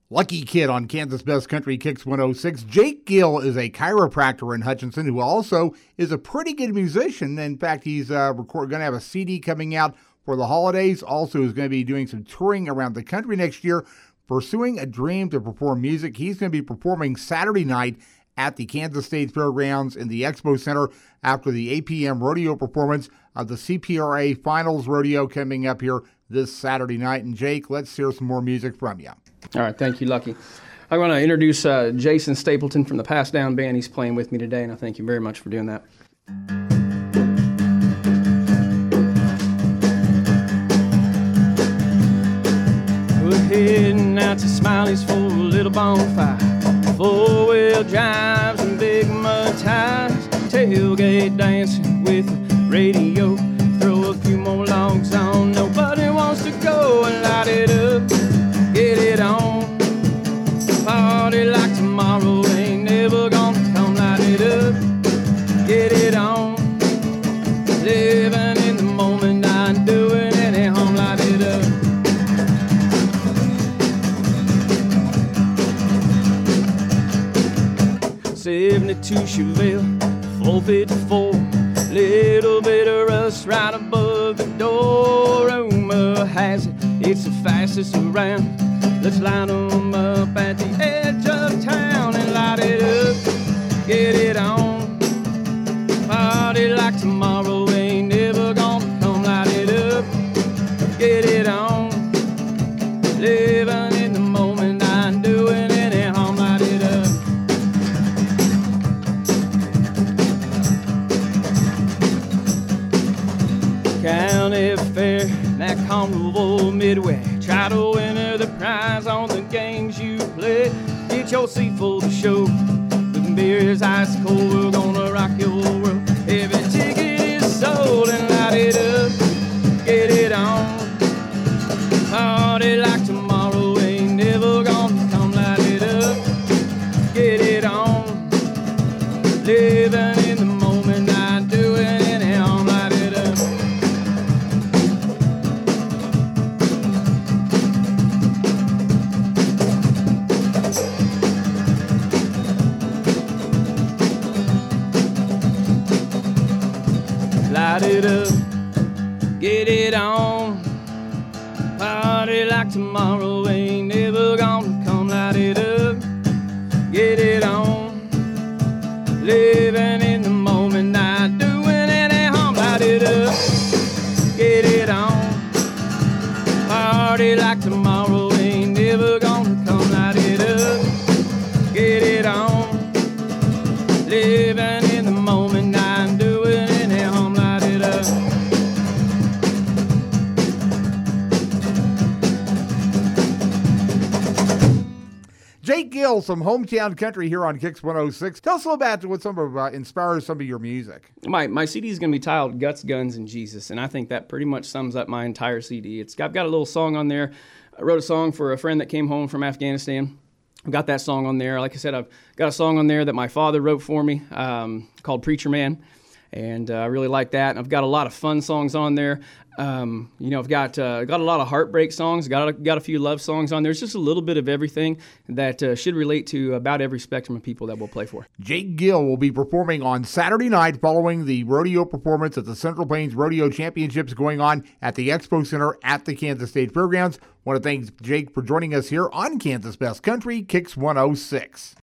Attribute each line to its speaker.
Speaker 1: Lucky Kid on Kansas Best Country Kicks 106. Jake Gill is a chiropractor in Hutchinson who also is a pretty good musician. In fact, he's going to have a CD coming out for the holidays. Also is going to be doing some touring around the country next year, pursuing a dream to perform music. He's going to be performing Saturday night at the Kansas State Fairgrounds in the Expo Center after the 8 p.m. rodeo performance of the CPRA Finals Rodeo coming up here this Saturday night. And Jake, let's hear some more music from you.
Speaker 2: All right, thank you, Lucky. I want to introduce Jason Stapleton from the Pass Down Band. He's playing with me today, and I thank you very much for doing that. We're heading out to Smiley's for a little bonfire. Four-wheel drives and big mud tires. Tailgate dancing with the radio. Throw a few more logs on. Nobody wants to go and light it up. Get it on. Party like tomorrow ain't never gonna come. Light it up. Get it on. Living in the moment, not doing any harm. Light it up. 72 Chevelle, 454. Little bit of rust right above the door. Rumor has it it's the fastest around. Let's line 'em up at the edge of town and light it up. Get it on. Party like tomorrow ain't never gonna come. Light it up. Get it on. Living in the moment, not doing any harm. Light it up. County Fair, that Carnival Midway. Try to winner the prize on the games you play. Get your seat for the show. The beer is ice cold. We're gonna rock your world. Every ticket is sold and light it up. Get it on. Party like tomorrow ain't never gonna come. Light it up. Get it on. Living in the moment, not doing any harm. Light it up. Light it up, get it on. Party like tomorrow ain't never gonna come. Light it up, get it on. Living in the moment, not doing any harm. Light it up, get it on. Party like tomorrow ain't never gonna come. Light it up, get it on. Living in the moment, not doing any harm. Light it up.
Speaker 1: Jake Gill, some hometown country here on Kicks 106. Tell us a little about what some of inspires some of your music.
Speaker 2: My CD is going to be titled Guts, Guns, and Jesus, and I think that pretty much sums up my entire CD. I've got a little song on there. I wrote a song for a friend that came home from Afghanistan. I've got that song on there. Like I said, I've got a song on there that my father wrote for me called Preacher Man, and I really like that. And I've got a lot of fun songs on there. I've got a lot of heartbreak songs, got a few love songs on there. There's just a little bit of everything that should relate to about every spectrum of people that we'll play for.
Speaker 1: Jake Gill will be performing on Saturday night following the rodeo performance at the Central Plains Rodeo Championships going on at the Expo Center at the Kansas State Fairgrounds. I want to thank Jake for joining us here on Kansas Best Country, Kicks 106.